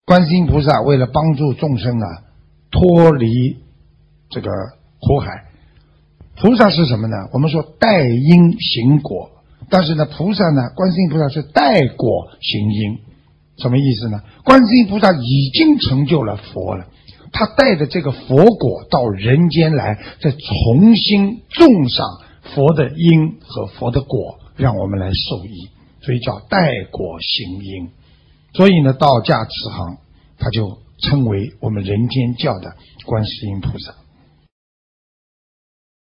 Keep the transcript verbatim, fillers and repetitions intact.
观世音菩萨为了帮助众生啊脱离这个苦海，菩萨是什么呢？我们说代因行果，但是呢，菩萨呢，观世音菩萨是代果行因。什么意思呢？观世音菩萨已经成就了佛了，他带着这个佛果到人间来，再重新种上佛的因和佛的果，让我们来受益，所以叫代果行因。所以呢，道驾慈航，他就称为我们人间教的观世音菩萨。